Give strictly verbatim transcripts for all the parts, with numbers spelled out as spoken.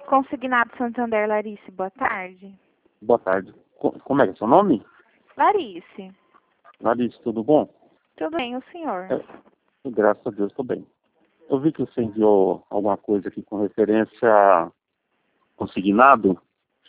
Consignado Santander, Larice, boa tarde. Boa tarde. Co- Como é que é seu nome? Larice, Larissa, tudo bom? tudo bem, o senhor? É, graças a Deus, estou bem. Eu vi que você enviou alguma coisa aqui com referência a consignado.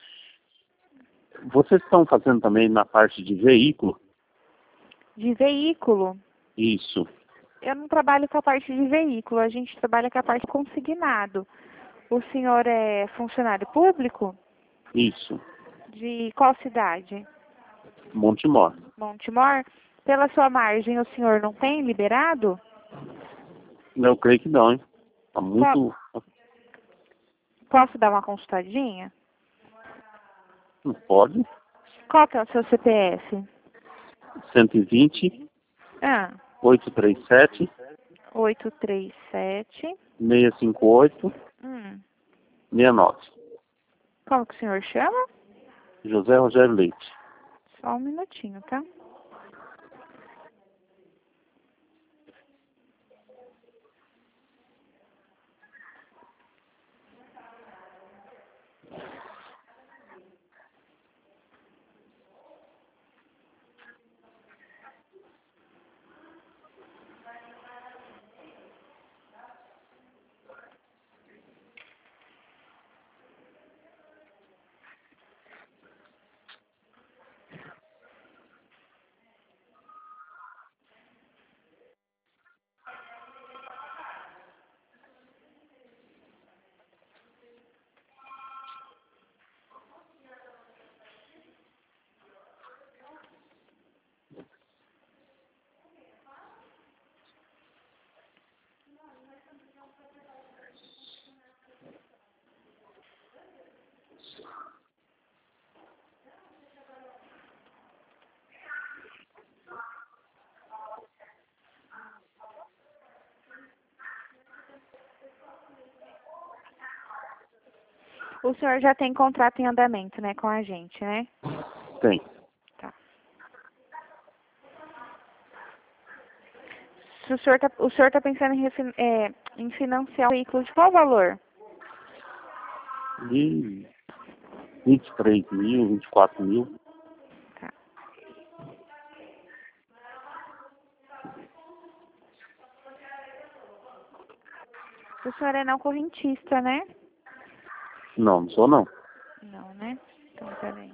Vocês estão fazendo também na parte de veículo? De veículo? Isso, Eu não trabalho com a parte de veículo, a gente trabalha com a parte consignado. O senhor é funcionário público? isso. De qual cidade? Montemor. Montemor? Pela sua margem, o senhor não tem liberado? Eu creio que não, hein? Tá Po- muito... Posso dar uma consultadinha? Não pode? Qual que é o seu C P F? cento e vinte, Ah, oitocentos e trinta e sete, oito três sete. seiscentos e cinquenta e oito, Hum. sessenta e nove. Como que o senhor chama? José Rogério Leite. Só um minutinho, tá? O senhor já tem contrato em andamento, né, com a gente, né? Tem. Tá. Se o senhor tá, o senhor tá pensando em, refin- é, em financiar o veículo de qual valor? De vinte e três mil, vinte e quatro mil. Tá. O senhor é não correntista, né? Não, não sou não. Não, né? Então, peraí.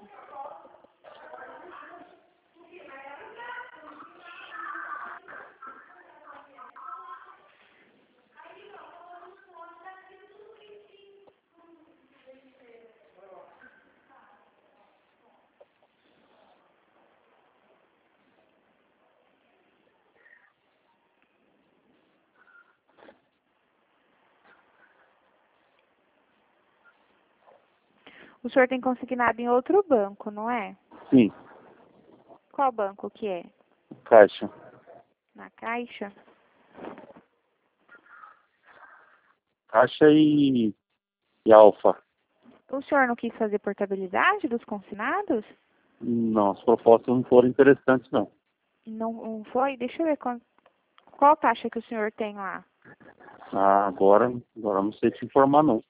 O senhor tem consignado em outro banco, não é? Sim, Qual banco que é? Caixa. Na Caixa? Caixa e, e Alfa. O senhor não quis fazer portabilidade dos consignados? Não, as propostas não foram interessantes, não. Não, não foi? Deixa eu ver qual, qual taxa que o senhor tem lá. Ah, agora, agora eu não sei te informar, não.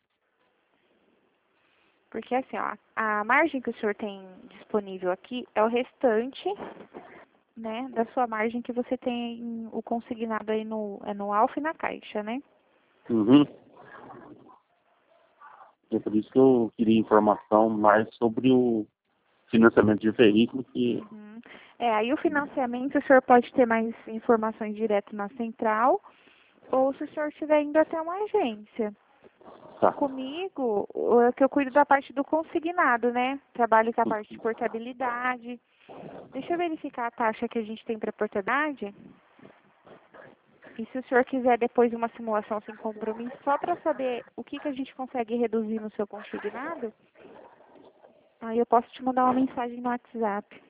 Porque assim, ó, a margem que o senhor tem disponível aqui é o restante, né, da sua margem que você tem o consignado aí no, é no Alfa e na Caixa, né? Uhum. É por isso que eu queria informação mais sobre o financiamento de veículo, que... Uhum. É, aí o financiamento o senhor pode ter mais informações direto na central, ou se o senhor estiver indo até uma agência. Tá. Comigo, o- é que eu cuido da parte do consignado, né? Trabalho com a parte de portabilidade. Deixa eu verificar a taxa que a gente tem para portabilidade. E se o senhor quiser depois uma simulação sem compromisso, só para saber o que, que a gente consegue reduzir no seu consignado, aí eu posso te mandar uma mensagem no WhatsApp.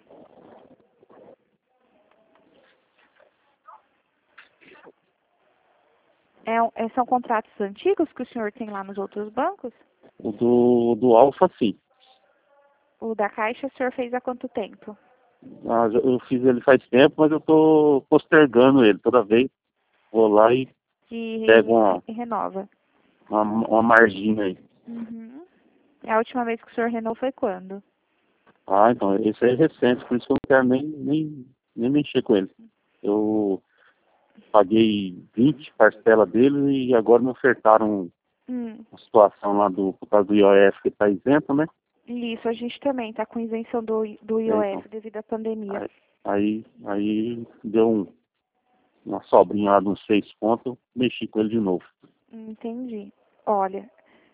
É, um- é- são contratos antigos que o senhor tem lá nos outros bancos? O do, do Alfa, sim. O da Caixa o senhor fez há quanto tempo? Ah, já- eu fiz ele faz tempo, mas eu tô postergando ele. Toda vez vou lá e E, pego uma, e renova. uma, uma marginha aí. Uhum. A última vez que o senhor renovou foi quando? Ah, então, esse é recente, por isso que eu não quero nem, nem, nem mexer com ele. Eu paguei vinte parcelas dele e agora me ofertaram Hum. a situação lá do, por causa do I O F que está isento, né? Isso, a gente também está com isenção do, do I O F É, então, devido à pandemia. aí, aí deu um, uma sobrinha lá de uns seis pontos, eu mexi com ele de novo. Entendi. Olha,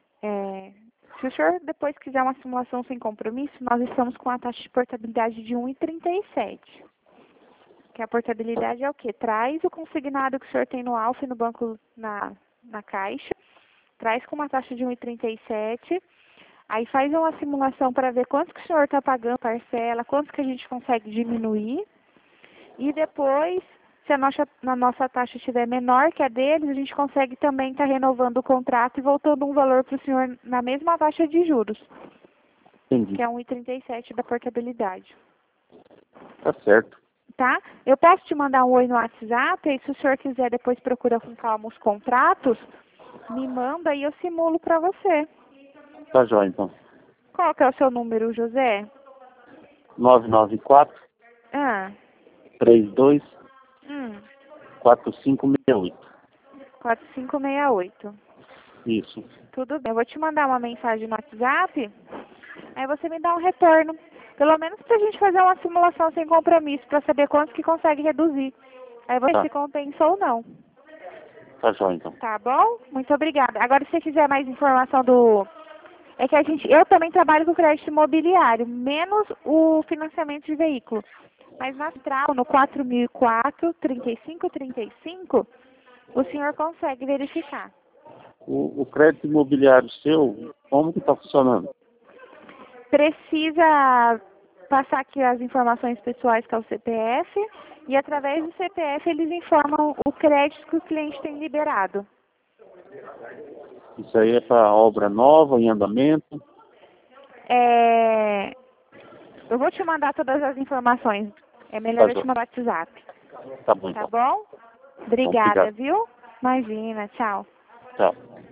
é, se o senhor depois quiser uma simulação sem compromisso, nós estamos com a taxa de portabilidade de um vírgula trinta e sete. Que a portabilidade é o quê? Traz o consignado que o senhor tem no Alfa e no banco na, na caixa, traz com uma taxa de um vírgula trinta e sete, aí faz uma simulação para ver quanto que o senhor está pagando parcela, quanto que a gente consegue diminuir, e depois, se a nossa, a nossa taxa estiver menor que a deles, a gente consegue também estar tá renovando o contrato e voltando um valor para o senhor na mesma taxa de juros, Entendi. que é um vírgula trinta e sete da portabilidade. Tá certo. Tá? Eu posso te mandar um oi no WhatsApp, e se o senhor quiser depois procura com calma os contratos, me manda e eu simulo para você. Tá jóia, então. Qual que é o seu número, José? nove nove quatro, Ah, três dois, hum, quatro cinco seis oito. quatro cinco seis oito. Isso. Tudo bem, eu vou te mandar uma mensagem no WhatsApp, aí você me dá um retorno. Pelo menos pra gente fazer uma simulação sem compromisso, para saber quanto que consegue reduzir. Aí você Tá. se compensa ou não. Tá jóia, então. Tá bom? Muito obrigada. Agora, se você quiser mais informação do... É que a gente... Eu também trabalho com crédito imobiliário, menos o financiamento de veículo. Mas na Central, no quatro mil e quatro, trinta e cinco trinta e cinco, o senhor consegue verificar. O, o crédito imobiliário seu, como que tá funcionando? Precisa passar aqui as informações pessoais, que é o C P F, e através do C P F eles informam o crédito que o cliente tem liberado. Isso aí é para obra nova, em andamento? É... Eu vou te mandar todas as informações. É melhor Tá eu te jóia. mandar no WhatsApp. Tá bom, Tá então. bom? Obrigada, Obrigado. viu? Imagina, tchau. Tchau.